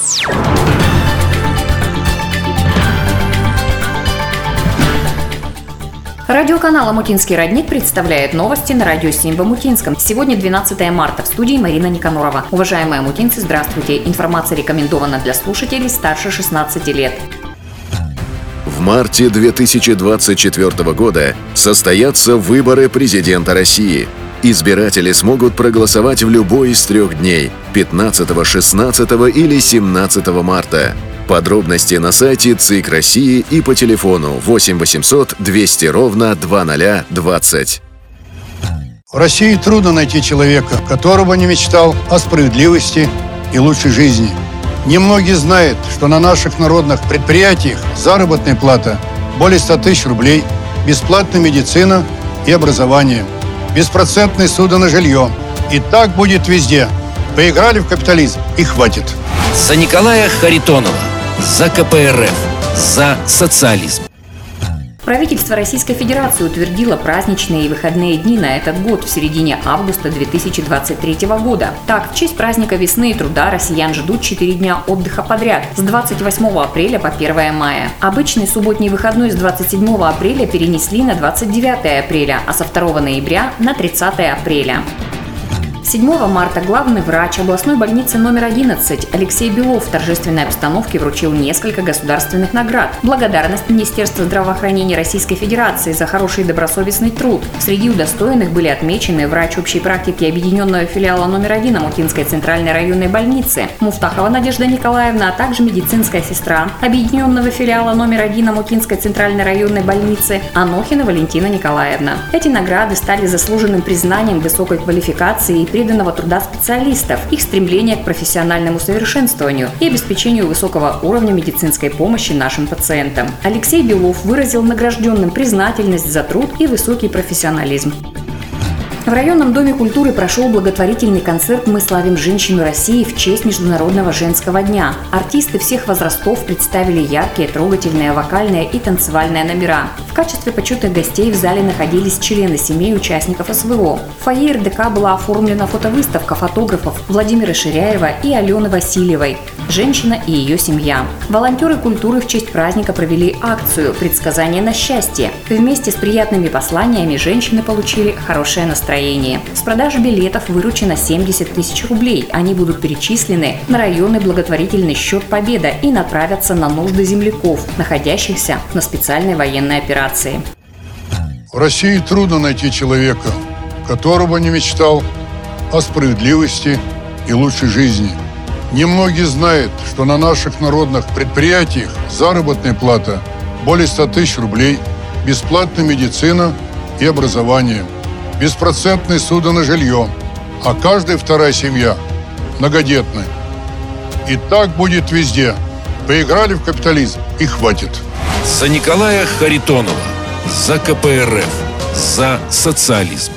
Радиоканал «Омутинский родник» представляет новости на радио 7 в Омутинском. Сегодня 12 марта. В студии Марина Никанорова. Уважаемые омутинцы, здравствуйте. Информация рекомендована для слушателей старше 16 лет. В марте 2024 года состоятся выборы президента России. Избиратели смогут проголосовать в любой из 3 дней – 15, 16 или 17 марта. Подробности на сайте ЦИК России и по телефону 8 800 200 ровно 2020. В России трудно найти человека, которого не мечтал о справедливости и лучшей жизни. Немногие знают, что на наших народных предприятиях заработная плата более 100 тысяч рублей, бесплатная медицина и образование, беспроцентные суды на жилье. И так будет везде. Поиграли в капитализм и хватит. За Николая Харитонова. За КПРФ. За социализм. Правительство Российской Федерации утвердило праздничные и выходные дни на этот год в середине августа 2023 года. Так, в честь праздника весны и труда россиян ждут 4 дня отдыха подряд с 28 апреля по 1 мая. Обычный субботний выходной с 27 апреля перенесли на 29 апреля, а со 2 ноября на 30 апреля. 7 марта главный врач областной больницы номер 11 Алексей Белов в торжественной обстановке вручил несколько государственных наград. Благодарность Министерства здравоохранения Российской Федерации за хороший и добросовестный труд. Среди удостоенных были отмечены врач общей практики объединенного филиала номер 1 Омутинской центральной районной больницы Муфтахова Надежда Николаевна, а также медицинская сестра объединенного филиала номер 1 Омутинской центральной районной больницы Анохина Валентина Николаевна. Эти награды стали заслуженным признанием высокой квалификации и преданного труда специалистов, их стремления к профессиональному совершенствованию и обеспечению высокого уровня медицинской помощи нашим пациентам. Алексей Белов выразил награжденным признательность за труд и высокий профессионализм. В районном доме культуры прошел благотворительный концерт «Мы славим женщину России» в честь Международного женского дня. Артисты всех возрастов представили яркие, трогательные вокальные и танцевальные номера. В качестве почетных гостей в зале находились члены семей участников СВО. В фойе РДК была оформлена фотовыставка фотографов Владимира Ширяева и Алены Васильевой «Женщина и ее семья». Волонтеры культуры в честь праздника провели акцию «Предсказание на счастье». Вместе с приятными посланиями женщины получили хорошее настроение. С продажи билетов выручено 70 тысяч рублей. Они будут перечислены на районный благотворительный счет «Победа» и направятся на нужды земляков, находящихся на специальной военной операции. В России трудно найти человека, которого не мечтал о справедливости и лучшей жизни. Немногие знают, что на наших народных предприятиях заработная плата более 100 тысяч рублей, бесплатная медицина и образование, беспроцентные суды на жилье, а каждая вторая семья многодетная. И так будет везде. Поиграли в капитализм и хватит. За Николая Харитонова. За КПРФ. За социализм.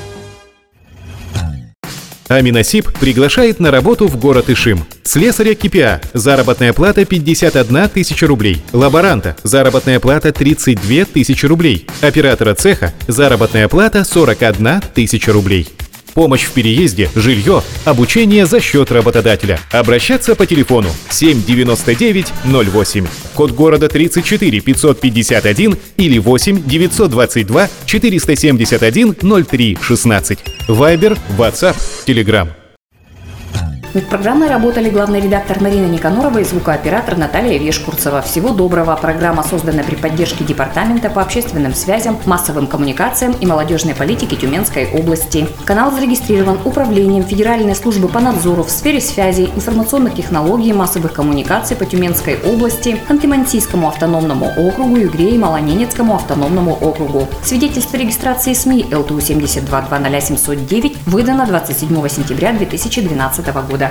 Аминосип приглашает на работу в город Ишим. Слесаря КПА. Заработная плата 51 тысяча рублей. Лаборанта. Заработная плата 32 тысячи рублей. Оператора цеха. Заработная плата 41 тысяча рублей. Помощь в переезде, жилье, обучение за счет работодателя. Обращаться по телефону 79908. Код города 34 551 или 8 922 471 03 16. Вайбер, WhatsApp, Telegram. Над программой работали главный редактор Марина Никанорова и звукооператор Наталья Вешкурцева. Всего доброго. Программа создана при поддержке Департамента по общественным связям, массовым коммуникациям и молодежной политике Тюменской области. Канал зарегистрирован Управлением Федеральной службы по надзору в сфере связи, информационных технологий и массовых коммуникаций по Тюменской области, Ханты-Мансийскому автономному округу, Югре и Малоненецкому автономному округу. Свидетельство регистрации СМИ ЛТУ 722000709 выдано 27 сентября 2012 года.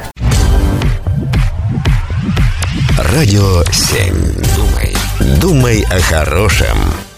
Радио 7. Думай о хорошем.